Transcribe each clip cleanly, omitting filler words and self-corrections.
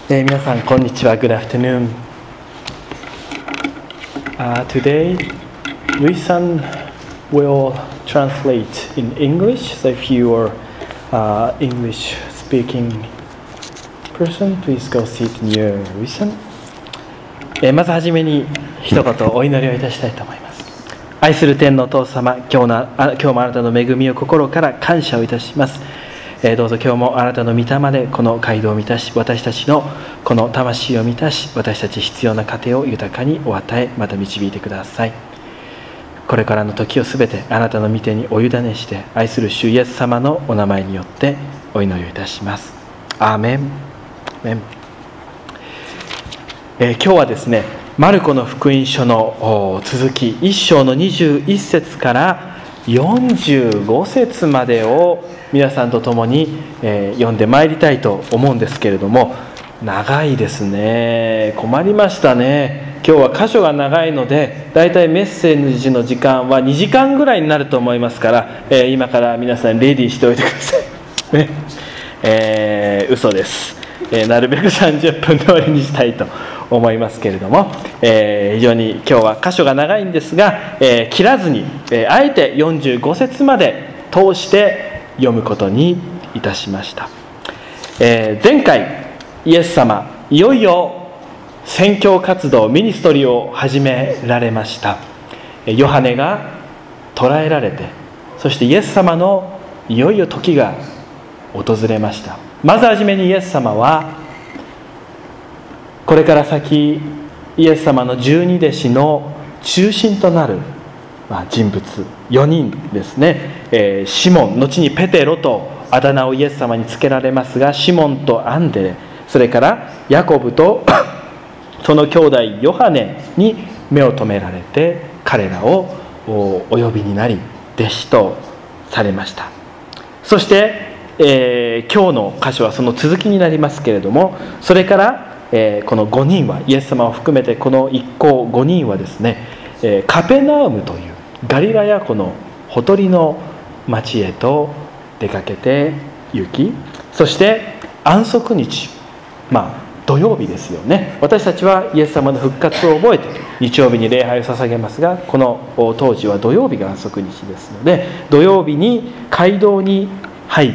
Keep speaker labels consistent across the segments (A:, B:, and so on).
A: 皆さんこんにちは。 Good afternoon. Today, Luis-san will translate in English. So if you are English speaking person, please go sit near Luis-san. まずはじめに一言お祈りをいたしたいと思います。愛する天のお父様、今日もあなたの恵みを心から感謝をいたします。どうぞ今日もあなたの御霊でこの街道を満たし、私たちのこの魂を満たし、私たち必要な糧を豊かにお与え、また導いてください。これからの時をすべてあなたの御手にお委ねして、愛する主イエス様のお名前によってお祈りをいたします。アーメン。今日はですね、マルコの福音書の続き、1章の21節から45節までを皆さんと共に読んでまいりたいと思うんですけれども、長いですね。困りましたね。今日は箇所が長いので、だいたいメッセージの時間は2時間ぐらいになると思いますから、今から皆さんレディーしておいてくださいね。嘘です。なるべく30分通りにしたいと思いますけれども、非常に今日は箇所が長いんですが、切らずに、あえて45節まで通して読むことにいたしました。前回イエス様、いよいよ宣教活動、ミニストリーを始められました。ヨハネが捕らえられて、そしてイエス様のいよいよ時が訪れました。まずはじめにイエス様は、これから先イエス様の十二弟子の中心となる人物4人ですね。シモン、後にペテロとあだ名をイエス様につけられますが、シモンとアンデレ、それからヤコブとその兄弟ヨハネに目を留められて、彼らをお呼びになり弟子とされました。そして、今日の箇所はその続きになりますけれども、それからこの5人は、イエス様を含めてこの一行5人はですね、カペナウムというガリラヤ湖のほとりの町へと出かけて行き、そして安息日、土曜日ですよね。私たちはイエス様の復活を覚えて日曜日に礼拝を捧げますが、この当時は土曜日が安息日ですので、土曜日に街道に入って、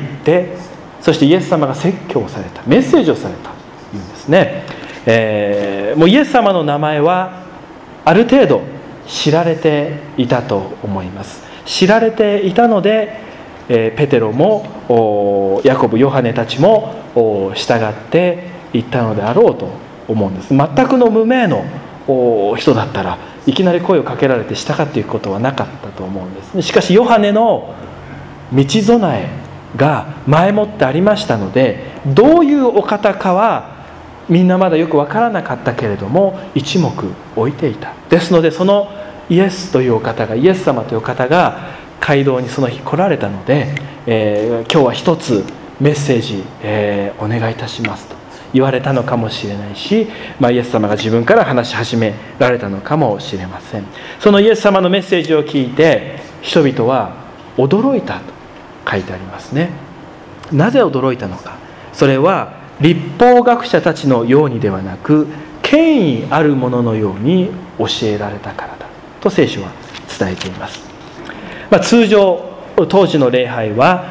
A: そしてイエス様が説教された、メッセージをされたというんですね。もうイエス様の名前はある程度知られていたと思います。知られていたので、ペテロもヤコブ、ヨハネたちも従っていったのであろうと思うんです。全くの無名の人だったらいきなり声をかけられて従っていくことはなかったと思うんですね。しかしヨハネの道備えが前もってありましたので、どういうお方かはみんなまだよく分からなかったけれども、一目置いていた。ですので、そのイエスというお方が、イエス様というお方が街道にその日来られたので、今日は一つメッセージ、お願いいたしますと言われたのかもしれないし、イエス様が自分から話し始められたのかもしれません。そのイエス様のメッセージを聞いて、人々は驚いたと書いてありますね。なぜ驚いたのか。それは律法学者たちのようにではなく、権威あるもののように教えられたからだと聖書は伝えています。通常当時の礼拝は、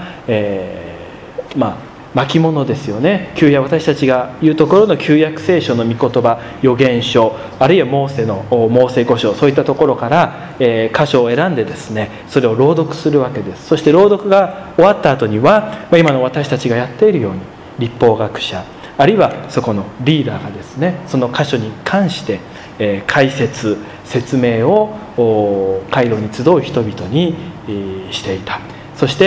A: 巻物ですよね。私たちが言うところの旧約聖書の御言葉、預言書、あるいはモーセ五書、そういったところから、箇所を選んでですね、それを朗読するわけです。そして朗読が終わった後には、今の私たちがやっているように、律法学者、あるいはそこのリーダーがですね、その箇所に関して、解説、説明を街道に集う人々にしていた。そして、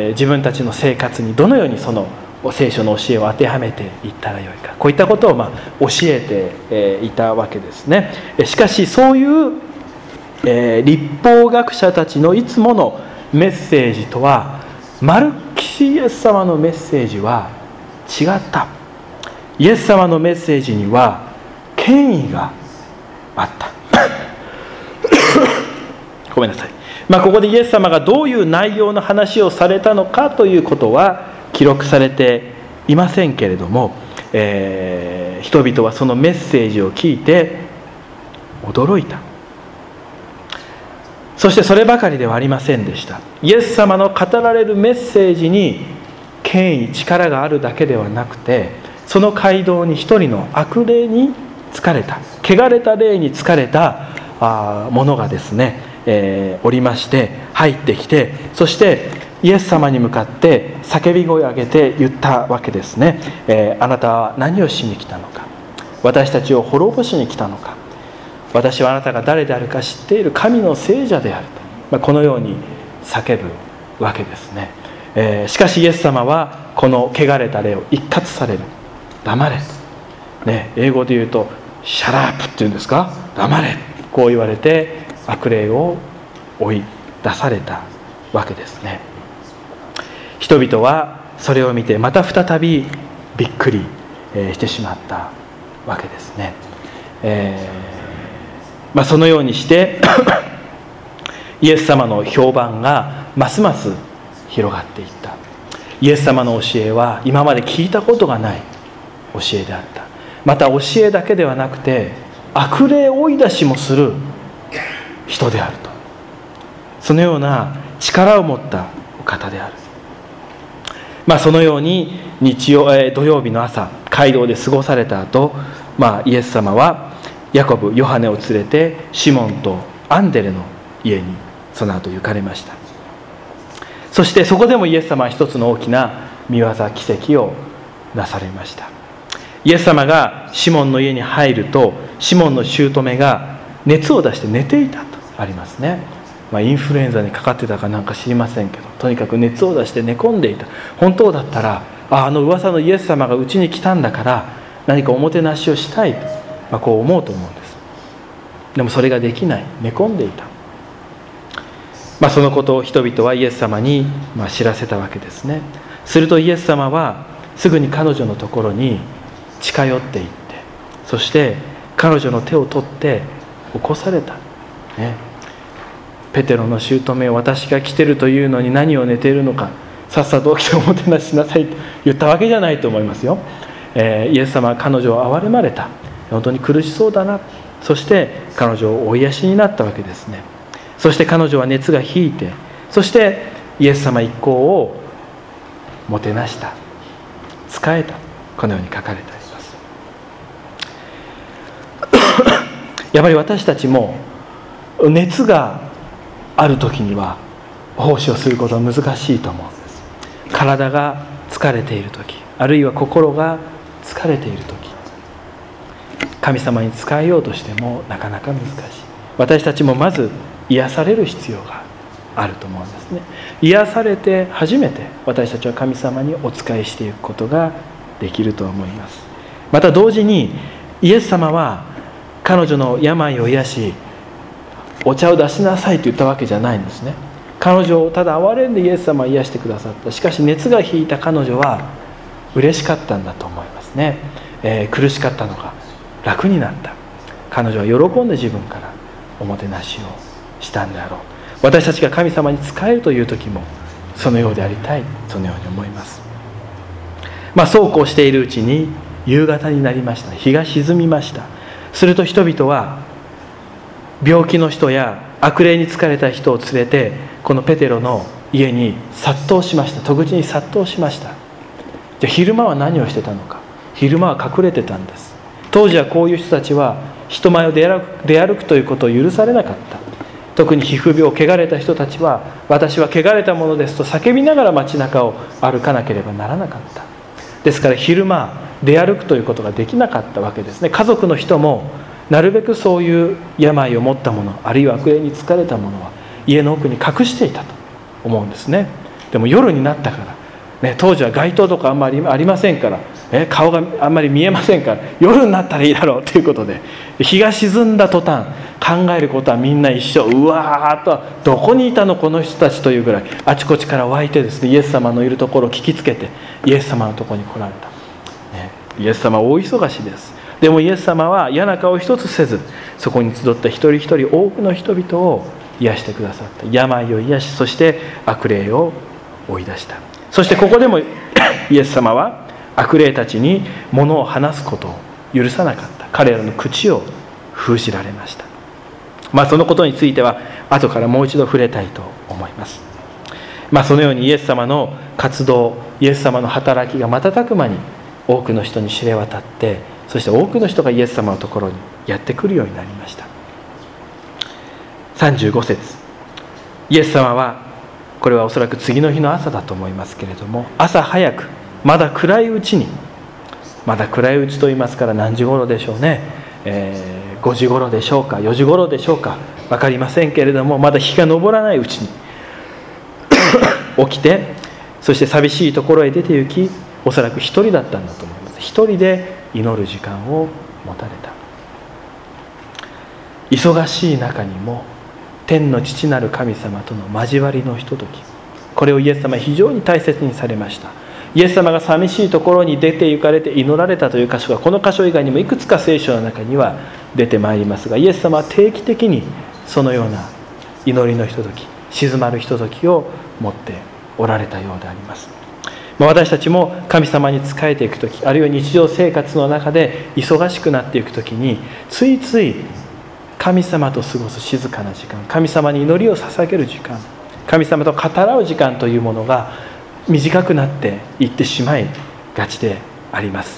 A: 自分たちの生活にどのようにその聖書の教えを当てはめていったらよいか、こういったことを教えていたわけですね。しかしそういう、律法学者たちのいつものメッセージとは、まるっきりイエス様のメッセージは違った。イエス様のメッセージには権威があったごめんなさい。ここでイエス様がどういう内容の話をされたのかということは記録されていませんけれども、 人々はそのメッセージを聞いて驚いた。そしてそればかりではありませんでした。イエス様の語られるメッセージに権威、力があるだけではなくて、その街道に一人の悪霊に疲れた、汚れた霊に疲れた者がですね、おりまして入ってきて、そしてイエス様に向かって叫び声を上げて言ったわけですね。あなたは何をしに来たのか。私たちを滅ぼしに来たのか。私はあなたが誰であるか知っている神の聖者であると、このように叫ぶわけですね。しかしイエス様はこの汚れた霊を一喝される。黙れ、英語で言うとシャラップっていうんですか、黙れ、こう言われて悪霊を追い出されたわけですね。人々はそれを見てまた再びびっくりしてしまったわけですね。そのようにしてイエス様の評判がますます広がっていった。イエス様の教えは今まで聞いたことがない教えであった。また教えだけではなくて悪霊追い出しもする人であると、そのような力を持ったお方である。そのように土曜日の朝街道で過ごされた後、イエス様はヤコブ、ヨハネを連れてシモンとアンデレの家にその後行かれました。そしてそこでもイエス様は一つの大きな見業、奇跡をなされました。イエス様がシモンの家に入ると、シモンの姑が熱を出して寝ていたとありますね。インフルエンザにかかってたかなんか知りませんけど、とにかく熱を出して寝込んでいた。本当だったらあの噂のイエス様がうちに来たんだから何かおもてなしをしたいと、こう思うと思うんです。でもそれができない、寝込んでいた。そのことを人々はイエス様に知らせたわけですね。するとイエス様はすぐに彼女のところに近寄っていって、そして彼女の手を取って起こされた、ペテロの姑を私が来てるというのに何を寝ているのか、さっさと起きておもてなししなさいと言ったわけじゃないと思いますよ。イエス様は彼女を憐れまれた。本当に苦しそうだな。そして彼女をお癒しになったわけですね。そして彼女は熱が引いて、そしてイエス様一行をもてなした、仕えた、このように書かれてあります。やっぱり私たちも熱がある時には奉仕をすることは難しいと思うんです。体が疲れている時、あるいは心が疲れている時、神様に仕えようとしてもなかなか難しい。私たちもまず癒される必要があると思うんですね。癒されて初めて私たちは神様にお仕えしていくことができると思います。また同時にイエス様は彼女の病を癒し、お茶を出しなさいと言ったわけじゃないんですね。彼女をただ憐れんでイエス様は癒してくださった。しかし熱が引いた彼女は嬉しかったんだと思いますね。苦しかったのが楽になった。彼女は喜んで自分からおもてなしをしたんであろう。私たちが神様に仕えるという時もそのようでありたい、そのように思います。そうこうしているうちに夕方になりました。日が沈みました。すると人々は病気の人や悪霊に疲れた人を連れてこのペテロの家に殺到しました。戸口に殺到しました。じゃあ昼間は何をしてたのか。昼間は隠れてたんです。当時はこういう人たちは人前を出歩くということを許されなかった。特に皮膚病、汚れた人たちは私は汚れたものですと叫びながら街中を歩かなければならなかった。ですから昼間出歩くということができなかったわけですね。家族の人もなるべくそういう病を持ったもの、あるいは悪霊に疲れたものは家の奥に隠していたと思うんですね。でも夜になったから、当時は街灯とかあんまりありませんから、顔があんまり見えませんから、夜になったらいいだろうということで、日が沈んだ途端考えることはみんな一緒。うわーっとどこにいたのこの人たちというぐらいあちこちから湧いてですね、イエス様のいるところを聞きつけてイエス様のところに来られた、イエス様は大忙しです。でもイエス様は嫌な顔一つせず、そこに集った一人一人多くの人々を癒してくださった。病を癒し、そして悪霊を追い出した。そしてここでもイエス様は悪霊たちに物を話すことを許さなかった。彼らの口を封じられました。そのことについては後からもう一度触れたいと思います。そのようにイエス様の活動、イエス様の働きが瞬く間に多くの人に知れ渡って、そして多くの人がイエス様のところにやってくるようになりました。35節、イエス様は、これはおそらく次の日の朝だと思いますけれども、朝早く、まだ暗いうちに、まだ暗いうちと言いますから何時頃でしょうね、5時頃でしょうか、4時頃でしょうか、分かりませんけれども、まだ日が昇らないうちに起きて、そして寂しいところへ出て行き、おそらく一人だったんだと思います。一人で祈る時間を持たれた。忙しい中にも天の父なる神様との交わりのひととき、これをイエス様は非常に大切にされました。イエス様が寂しいところに出て行かれて祈られたという箇所が、この箇所以外にもいくつか聖書の中には出てまいりますが、イエス様は定期的にそのような祈りのひととき、静まるひとときを持っておられたようであります。私たちも神様に仕えていくとき、あるいは日常生活の中で忙しくなっていくときに、ついつい神様と過ごす静かな時間、神様に祈りを捧げる時間、神様と語らう時間というものが短くなっていってしまいがちであります。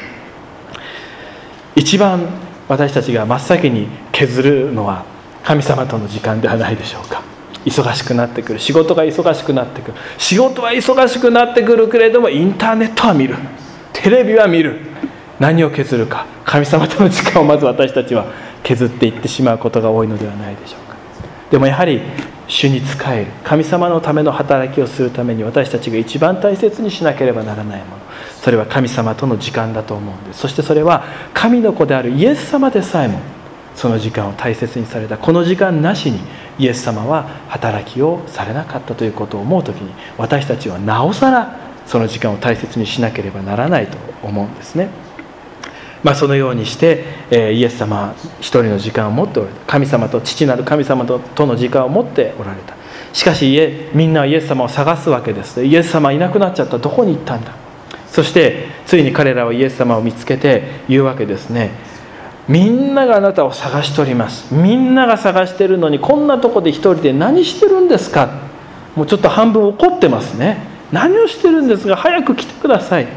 A: 一番私たちが真っ先に削るのは神様との時間ではないでしょうか。忙しくなってくる、仕事が忙しくなってくる、仕事は忙しくなってくるけれども、インターネットは見る、テレビは見る。何を削るか、神様との時間をまず私たちは削っていってしまうことが多いのではないでしょうか。でもやはり主に仕える、神様のための働きをするために、私たちが一番大切にしなければならないもの、それは神様との時間だと思うんです。そしてそれは神の子であるイエス様でさえもその時間を大切にされた。この時間なしにイエス様は働きをされなかったということを思うときに、私たちはなおさらその時間を大切にしなければならないと思うんですね。そのようにして、イエス様は一人の時間を持っておられた。神様と、父なる神様との時間を持っておられた。しかしみんなはイエス様を探すわけです。イエス様いなくなっちゃった、どこに行ったんだ。そしてついに彼らはイエス様を見つけて言うわけですね。みんながあなたを探しております。みんなが探してるのに、こんなとこで一人で何してるんですか。もうちょっと半分怒ってますね。何をしてるんですが、早く来てください。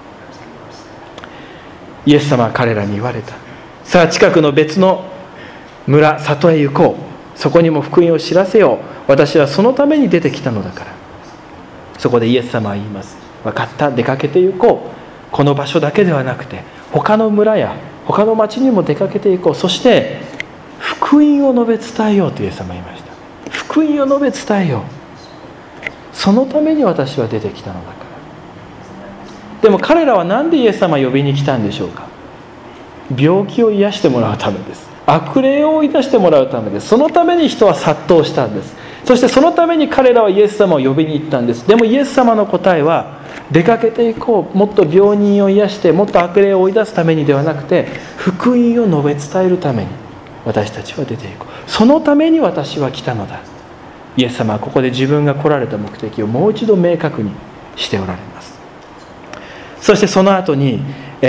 A: イエス様は彼らに言われた。さあ、近くの別の村、里へ行こう。そこにも福音を知らせよう。私はそのために出てきたのだから。そこでイエス様は言います。分かった、出かけて行こう。この場所だけではなくて、他の村や他の町にも出かけて行こう。そして福音を述べ伝えようとイエス様は言いました。福音を述べ伝えよう。そのために私は出てきたのだから。でも彼らは何でイエス様を呼びに来たんでしょうか。病気を癒してもらうためです。悪霊を追い出してもらうためです。そのために人は殺到したんです。そしてそのために彼らはイエス様を呼びに行ったんです。でもイエス様の答えは、出かけていこう、もっと病人を癒して、もっと悪霊を追い出すためにではなくて、福音を述べ伝えるために私たちは出ていこう。そのために私は来たのだ。イエス様はここで自分が来られた目的をもう一度明確にしておられます。そしてその後に、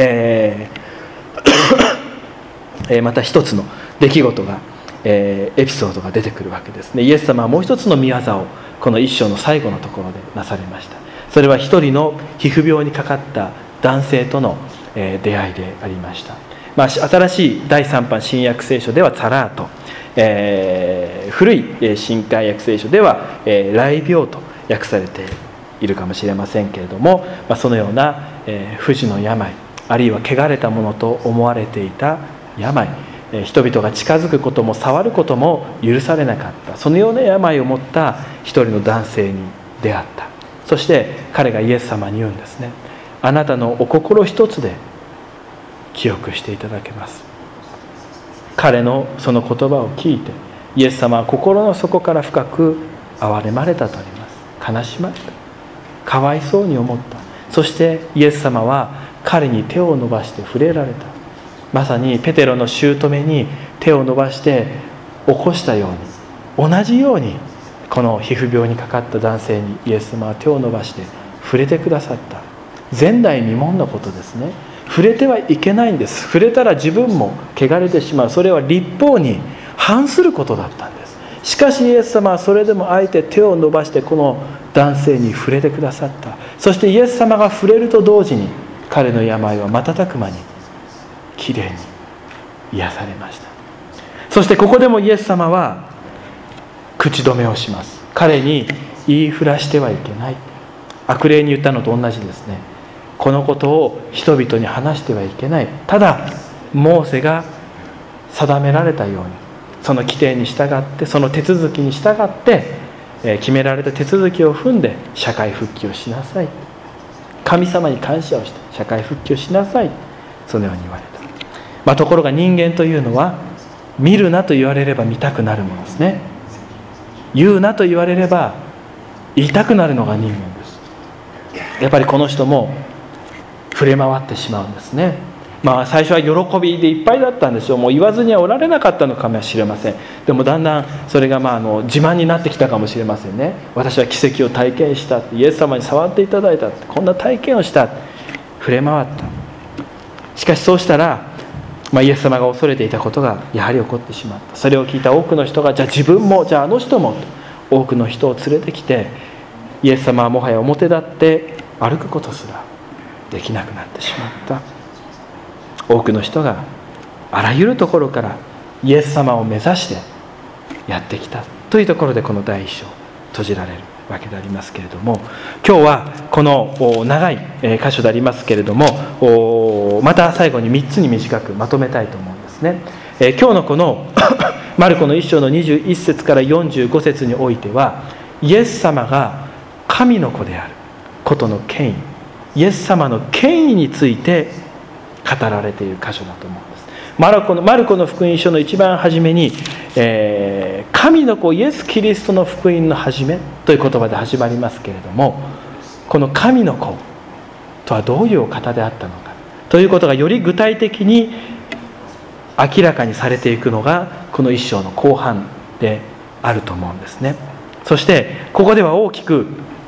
A: また一つの出来事が、エピソードが出てくるわけですね。イエス様はもう一つの御業をこの一章の最後のところでなされました。それは一人の皮膚病にかかった男性との出会いでありました。新しい第3版新約聖書ではツァラート、古い新海訳聖書では癩病と訳されているかもしれませんけれども、そのような不治の病、あるいは汚れたものと思われていた病、人々が近づくことも触ることも許されなかった、そのような病を持った一人の男性に出会った。そして彼がイエス様に言うんですね。あなたのお心一つで清くしていただけます。彼のその言葉を聞いて、イエス様は心の底から深く憐れまれたとあります。悲しまれた、かわいそうに思った。そしてイエス様は彼に手を伸ばして触れられた。まさにペテロの姑に手を伸ばして起こしたように、同じようにこの皮膚病にかかった男性にイエス様は手を伸ばして触れてくださった。 前代未聞のことですね。触れてはいけないんです。触れたら自分も汚れてしまう。それは律法に反することだったんです。しかしイエス様はそれでもあえて手を伸ばしてこの男性に触れてくださった。そしてイエス様が触れると同時に彼の病は瞬く間にきれいに癒されました。そしてここでもイエス様は口止めをします。彼に言いふらしてはいけない。悪霊に言ったのと同じですね。このことを人々に話してはいけない。ただモーセが定められたように、その規定に従って、その手続きに従って、決められた手続きを踏んで社会復帰をしなさい。神様に感謝をして社会復帰をしなさい。そのように言われた。ところが人間というのは、見るなと言われれば見たくなるものですね。言うなと言われれば言いたくなるのが人間です。やっぱりこの人も触れ回ってしまうんですね。最初は喜びでいっぱいだったんでしょう。もう言わずにはおられなかったのかもしれません。でもだんだんそれが自慢になってきたかもしれませんね。私は奇跡を体験した、イエス様に触っていただいた、こんな体験をした、触れ回った。しかしそうしたら、イエス様が恐れていたことがやはり起こってしまった。それを聞いた多くの人が、じゃあ自分も、じゃああの人も、多くの人を連れてきて、イエス様はもはや表立って歩くことすらできなくなってしまった。多くの人があらゆるところからイエス様を目指してやってきたというところで、この第一章閉じられるわけでありますけれども、今日はこの長い箇所でありますけれども、また最後に3つに短くまとめたいと思うんですね。今日のこのマルコの1章の21節から45節においては、イエス様が神の子であることの権威、イエス様の権威について語られている箇所だと思うんです。マルコの福音書の一番初めに、神の子イエス・キリストの福音の始めという言葉で始まりますけれども、この神の子とはどういうお方であったのかということがより具体的に明らかにされていくのがこの一章の後半であると思うんですね。そしてここでは大きく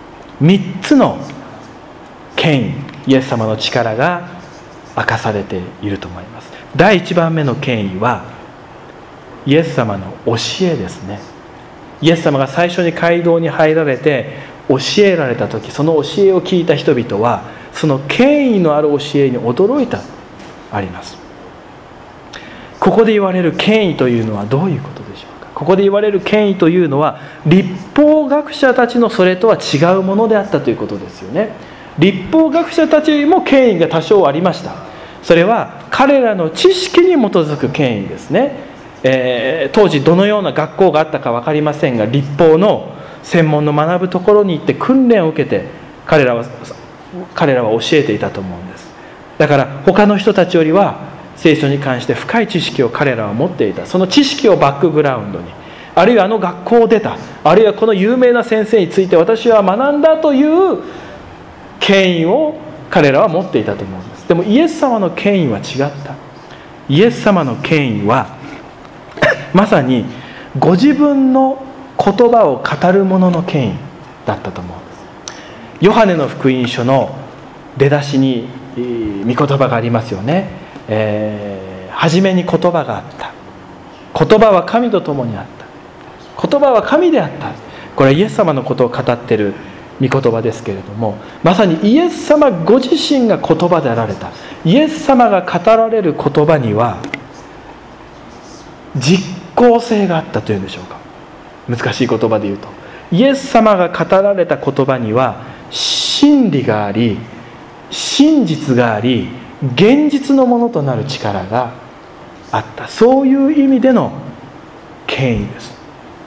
A: 3つの権威、イエス様の力が明かされていると思います。第1番目の権威はイエス様の教えですね。イエス様が最初に街道に入られて教えられた時、その教えを聞いた人々はその権威のある教えに驚いたあります。ここで言われる権威というのはどういうことでしょうか。ここで言われる権威というのは、律法学者たちのそれとは違うものであったということですよね。律法学者たちよりも権威が多少ありました。それは彼らの知識に基づく権威ですね。当時どのような学校があったか分かりませんが、律法の専門の学ぶところに行って訓練を受けて彼らは教えていたと思うんです。だから他の人たちよりは聖書に関して深い知識を彼らは持っていた。その知識をバックグラウンドに、あるいはあの学校を出た、あるいはこの有名な先生について私は学んだという権威を彼らは持っていたと思うんです。でもイエス様の権威は違った。イエス様の権威はまさにご自分の言葉を語る者の権威だったと思うんです。ヨハネの福音書の出だしに御言葉がありますよね。初めに言葉があった。言葉は神と共にあった。言葉は神であった。これはイエス様のことを語っている御言葉ですけれども、まさにイエス様ご自身が言葉であられた。イエス様が語られる言葉には実効性があったというんでしょうか。難しい言葉で言うと、イエス様が語られた言葉には真理があり、真実があり、現実のものとなる力があった。そういう意味での権威です。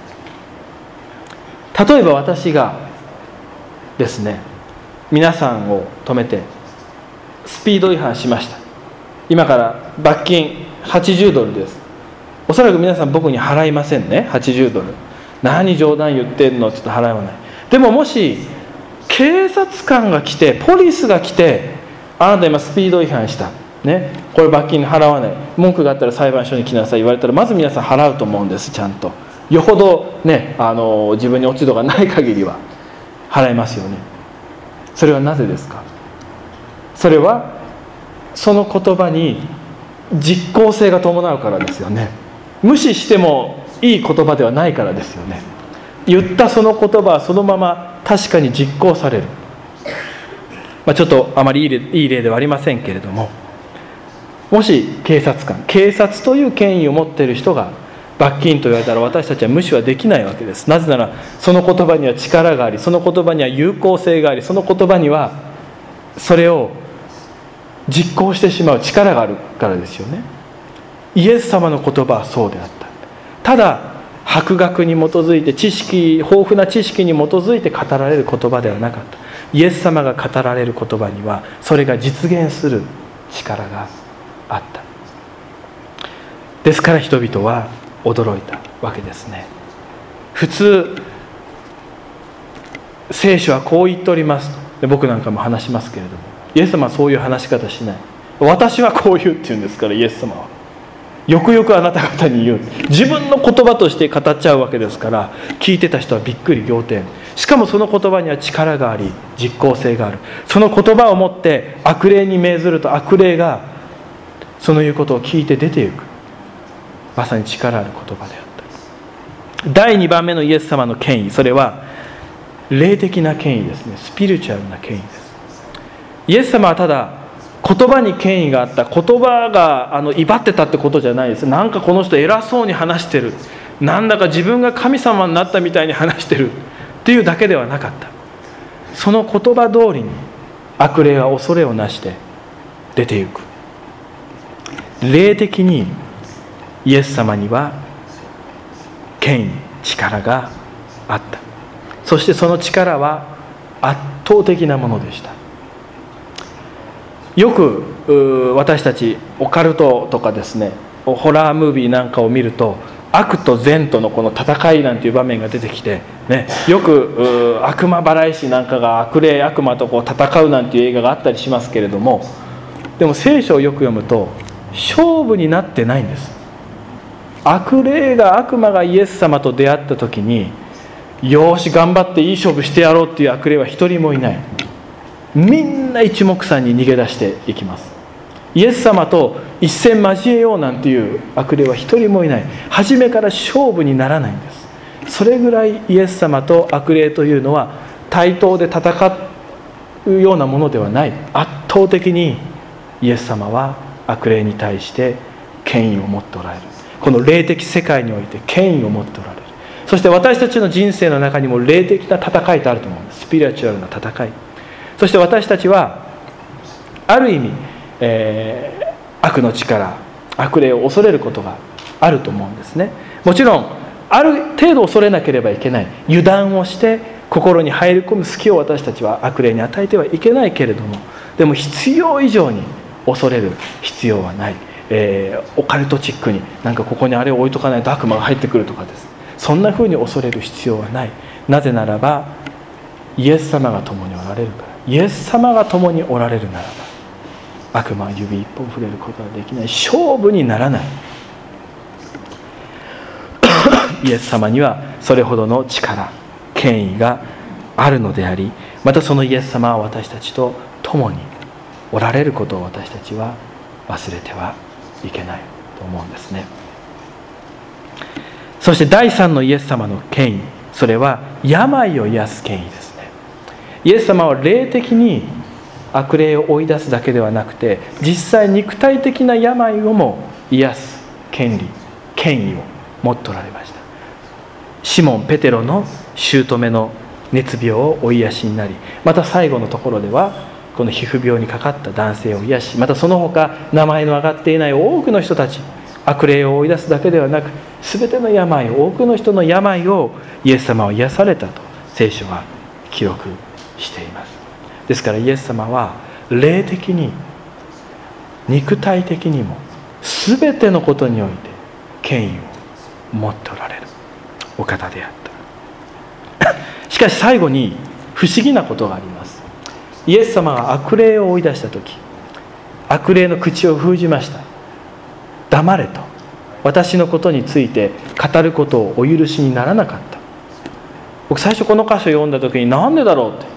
A: 例えば私がですね、皆さんを止めてスピード違反しました。今から罰金80ドルです。おそらく皆さん僕に払いませんね。80ドル。何冗談言ってんの、ちょっと払わない。でももし警察官が来て、ポリスが来て、あなた今スピード違反した、ね、これ罰金払わない、文句があったら裁判所に来なさい言われたら、まず皆さん払うと思うんです。ちゃんとよほどね、自分に落ち度がない限りは払いますよね。それはなぜですか。 それはその言葉に実効性が伴うからですよね。無視してもいい言葉ではないからですよね。言ったその言葉はそのまま確かに実行される。ちょっとあまりいい例ではありませんけれども、もし警察という権威を持っている人が罰金と言われたら、私たちは無視はできないわけです。なぜならその言葉には力があり、その言葉には有効性があり、その言葉にはそれを実行してしまう力があるからですよね。イエス様の言葉はそうであった。ただ博学に基づいて豊富な知識に基づいて語られる言葉ではなかった。イエス様が語られる言葉にはそれが実現する力があった。ですから人々は驚いたわけですね。普通聖書はこう言っておりますと、僕なんかも話しますけれども、イエス様はそういう話し方しない。私はこう言うって言うんですから、イエス様はよくよくあなた方に言う、自分の言葉として語っちゃうわけですから、聞いてた人はびっくり仰天。しかもその言葉には力があり実効性がある。その言葉をもって悪霊に命ずると、悪霊がその言うことを聞いて出ていく。まさに力ある言葉であった。第2番目のイエス様の権威、それは霊的な権威ですね。スピリチュアルな権威です。イエス様はただ言葉に権威があった、言葉が威張ってたってことじゃないです。なんかこの人偉そうに話してる、なんだか自分が神様になったみたいに話してるっていうだけではなかった。その言葉通りに悪霊は恐れをなして出ていく。霊的にイエス様には権威、力があった。そしてその力は圧倒的なものでした。よく私たちオカルトとかですね、ホラームービーなんかを見ると、悪と善とのこの戦いなんていう場面が出てきて、ね、よく悪魔払い師なんかが悪霊悪魔とこう戦うなんていう映画があったりしますけれども、でも聖書をよく読むと勝負になってないんです。悪霊が悪魔がイエス様と出会った時に、よし頑張っていい勝負してやろうっていう悪霊は一人もいない。みんな一目散に逃げ出していきます。イエス様と一戦交えようなんていう悪霊は一人もいない。初めから勝負にならないんです。それぐらいイエス様と悪霊というのは対等で戦うようなものではない。圧倒的にイエス様は悪霊に対して権威を持っておられる。この霊的世界において権威を持っておられる。そして私たちの人生の中にも霊的な戦いとあると思うんです。スピリチュアルな戦い。そして私たちはある意味、悪の力、悪霊を恐れることがあると思うんですね。もちろんある程度恐れなければいけない。油断をして心に入り込む隙を私たちは悪霊に与えてはいけないけれども、でも必要以上に恐れる必要はない。オカルトチックになんかここにあれを置いとかないと悪魔が入ってくるとかです、そんなふうに恐れる必要はない。なぜならばイエス様が共におられるから。イエス様が共におられるならば悪魔は指一本触れることはできない。勝負にならない。イエス様にはそれほどの力、権威があるのであり、またそのイエス様は私たちと共におられることを私たちは忘れてはいけないと思うんですね。そして第3のイエス様の権威、それは病を癒す権威ですね。イエス様は霊的に悪霊を追い出すだけではなくて、実際肉体的な病をも癒す権威を持っておられました。シモン・ペテロの姑の熱病をお癒しになり、また最後のところではこの皮膚病にかかった男性を癒し、またその他名前の挙がっていない多くの人たち、悪霊を追い出すだけではなく、全ての病、多くの人の病をイエス様は癒されたと聖書は記録しています。ですからイエス様は霊的に肉体的にも全てのことにおいて権威を持っておられるお方であった。しかし最後に不思議なことがあります。イエス様が悪霊を追い出した時、悪霊の口を封じました。黙れと、私のことについて語ることをお許しにならなかった。僕最初この箇所を読んだ時になんでだろうって、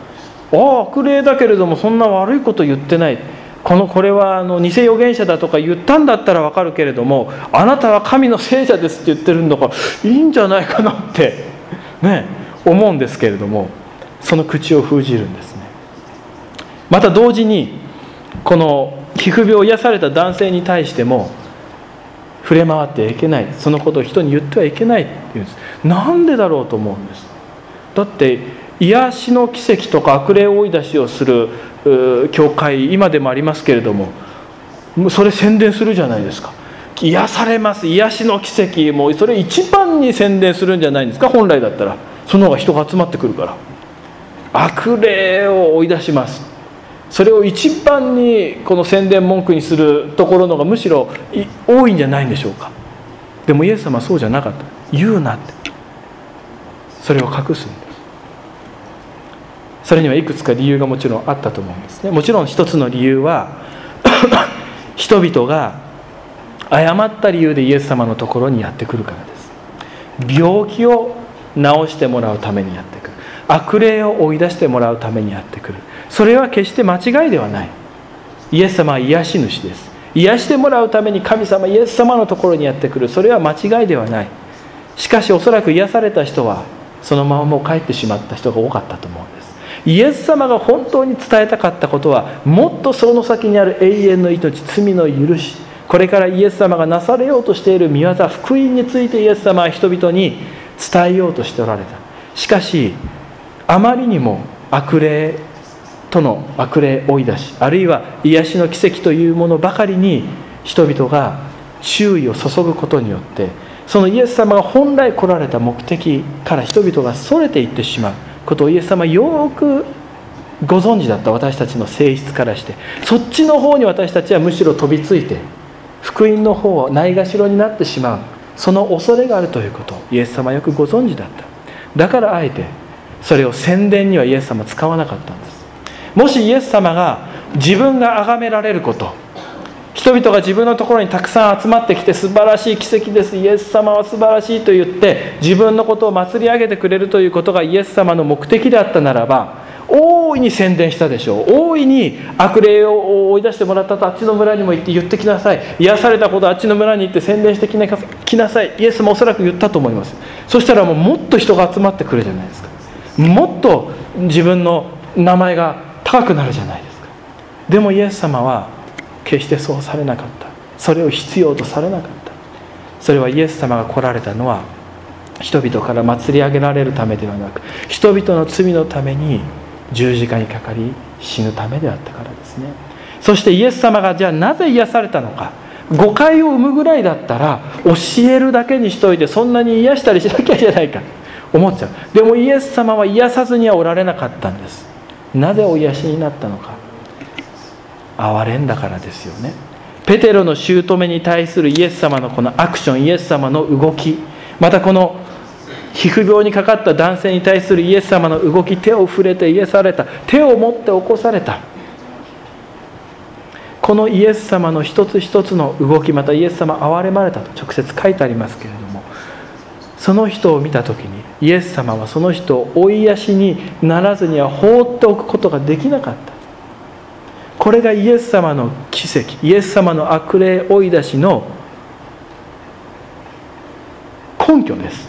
A: 悪霊だけれどもそんな悪いこと言ってない、これは偽預言者だとか言ったんだったら分かるけれども、あなたは神の聖者ですって言ってるんだからいいんじゃないかなってね思うんですけれども、その口を封じるんですね。また同時にこの皮膚病を癒された男性に対しても触れ回ってはいけない、そのことを人に言ってはいけないっていうんです。なんでだろうと思うんです。だって癒しの奇跡とか悪霊追い出しをする教会今でもありますけれども、それ宣伝するじゃないですか。癒されます、癒しの奇跡、もうそれ一番に宣伝するんじゃないんですか。本来だったらその方が人が集まってくるから。悪霊を追い出します、それを一番にこの宣伝文句にするところのがむしろ多いんじゃないんでしょうか。でもイエス様はそうじゃなかった。言うなって、それを隠すんです。それにはいくつか理由がもちろんあったと思うんですね。もちろん一つの理由は人々が誤った理由でイエス様のところにやってくるからです。病気を治してもらうためにやってくる、悪霊を追い出してもらうためにやってくる。それは決して間違いではない。イエス様は癒し主です。癒してもらうために神様イエス様のところにやってくる、それは間違いではない。しかしおそらく癒された人はそのままもう帰ってしまった人が多かったと思うんです。イエス様が本当に伝えたかったことは、もっとその先にある永遠の命、罪の許し、これからイエス様がなされようとしている御業、福音についてイエス様は人々に伝えようとしておられた。しかしあまりにも悪霊追い出し、あるいは癒しの奇跡というものばかりに人々が注意を注ぐことによって、そのイエス様が本来来られた目的から人々がそれていってしまうことをイエス様はよくご存知だった。私たちの性質からしてそっちの方に私たちはむしろ飛びついて福音の方をないがしろになってしまう、その恐れがあるということをイエス様はよくご存知だった。だからあえてそれを宣伝にはイエス様は使わなかったんです。もしイエス様が自分が崇められること、人々が自分のところにたくさん集まってきて素晴らしい奇跡です、イエス様は素晴らしいと言って自分のことを祭り上げてくれるということがイエス様の目的であったならば、大いに宣伝したでしょう。大いに悪霊を追い出してもらったとあっちの村にも行って言ってきなさい、癒されたことあっちの村に行って宣伝してきなさい、イエスもおそらく言ったと思います。そしたらもっと人が集まってくるじゃないですか。もっと自分の名前が高くなるじゃないですか。でもイエス様は決してそうされなかった。それを必要とされなかった。それはイエス様が来られたのは人々から祭り上げられるためではなく、人々の罪のために十字架にかかり死ぬためであったからですね。そしてイエス様がじゃあなぜ癒されたのか、誤解を生むぐらいだったら教えるだけにしといてそんなに癒したりしなきゃいけないか思っちゃう。でもイエス様は癒さずにはおられなかったんです。なぜお癒しになったのか、憐れんだからですよね。ペテロの姑に対するイエス様のこのアクション、イエス様の動き、またこの皮膚病にかかった男性に対するイエス様の動き、手を触れて癒された、手を持って起こされた、このイエス様の一つ一つの動き、またイエス様憐れまれたと直接書いてありますけれども、その人を見たときにイエス様はその人を追いやしにならずには放っておくことができなかった。これがイエス様の奇跡、イエス様の悪霊追い出しの根拠です。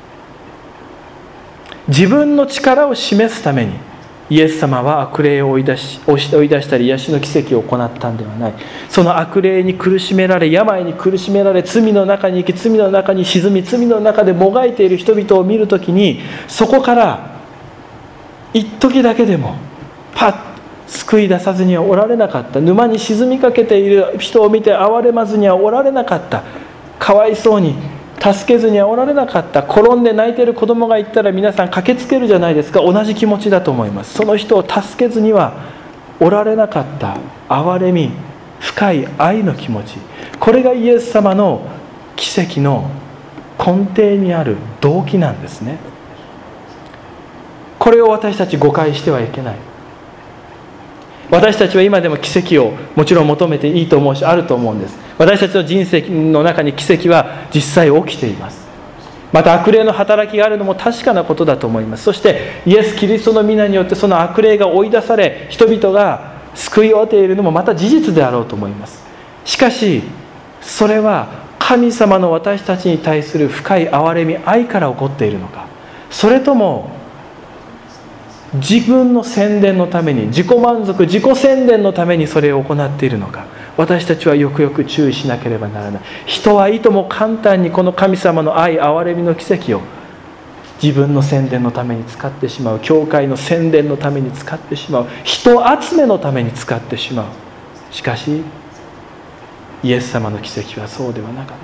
A: 自分の力を示すためにイエス様は悪霊を追い出したり癒しの奇跡を行ったんではない。その悪霊に苦しめられ、病に苦しめられ、罪の中に行き、罪の中に沈み、罪の中でもがいている人々を見るときに、そこから一時だけでもパッ救い出さずにはおられなかった。沼に沈みかけている人を見て憐れまずにはおられなかった。かわいそうに助けずにはおられなかった。転んで泣いている子供がいたら皆さん駆けつけるじゃないですか。同じ気持ちだと思います。その人を助けずにはおられなかった憐れみ、深い愛の気持ち、これがイエス様の奇跡の根底にある動機なんですね。これを私たち誤解してはいけない。私たちは今でも奇跡をもちろん求めていいと思うし、あると思うんです。私たちの人生の中に奇跡は実際起きています。 また悪霊の働きがあるのも確かなことだと思います。そしてイエス・キリストの皆によってその悪霊が追い出され、人々が救いを得ているのもまた事実であろうと思います。しかしそれは神様の私たちに対する深い憐れみ、愛から起こっているのか、それとも自分の宣伝のために、自己満足、自己宣伝のためにそれを行っているのか、私たちはよくよく注意しなければならない。人はいとも簡単にこの神様の愛、憐れみの奇跡を自分の宣伝のために使ってしまう、教会の宣伝のために使ってしまう、人集めのために使ってしまう。しかしイエス様の奇跡はそうではなかった。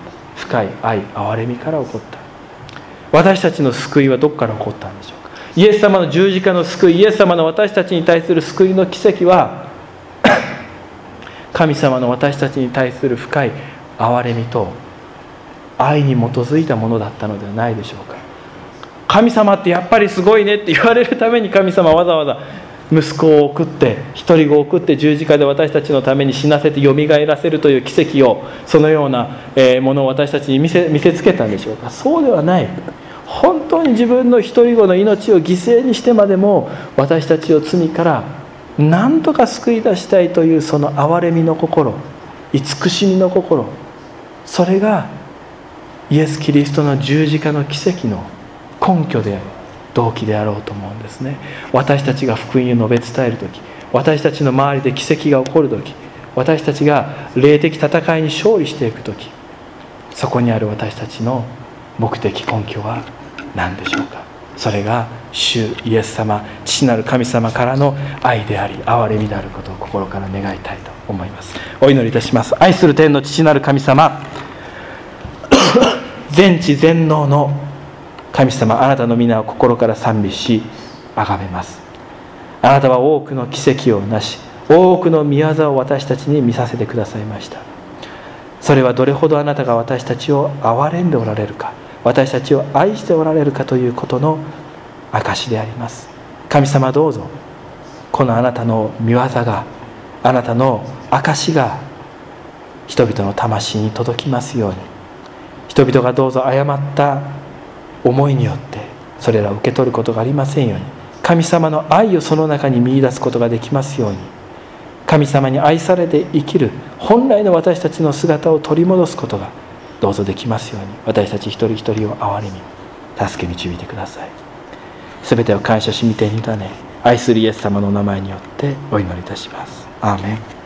A: 深い愛、憐れみから起こった。私たちの救いはどこから起こったんでしょうか。イエス様の十字架の救い、イエス様の私たちに対する救いの奇跡は神様の私たちに対する深い憐れみと愛に基づいたものだったのではないでしょうか。神様ってやっぱりすごいねって言われるために神様はわざわざ息子を送って、一人子を送って十字架で私たちのために死なせてよみがえらせるという奇跡を、そのようなものを私たちに見せつけたんでしょうか。そうではない。本当に自分の一人子の命を犠牲にしてまでも私たちを罪から何とか救い出したいというその憐れみの心、慈しみの心、それがイエス・キリストの十字架の奇跡の根拠である、動機であろうと思うんですね。私たちが福音を述べ伝えるとき、私たちの周りで奇跡が起こるとき、私たちが霊的戦いに勝利していくとき、そこにある私たちの目的、根拠は何でしょうか。それが主イエス様、父なる神様からの愛であり憐れみであることを心から願いたいと思います。お祈りいたします。愛する天の父なる神様全知全能の神様、あなたの皆を心から賛美し崇めます。あなたは多くの奇跡をなし、多くの御業を私たちに見させてくださいました。それはどれほどあなたが私たちを憐れんでおられるか、私たちを愛しておられるかということの証であります。神様、どうぞこのあなたの御業が、あなたの証が人々の魂に届きますように、人々がどうぞ誤った思いによってそれらを受け取ることがありませんように、神様の愛をその中に見出すことができますように、神様に愛されて生きる本来の私たちの姿を取り戻すことがどうぞできますように、私たち一人一人を憐れみ助け導いてください。すべてを感謝し御手に委ね、愛するイエス様の名前によってお祈りいたします。アーメン。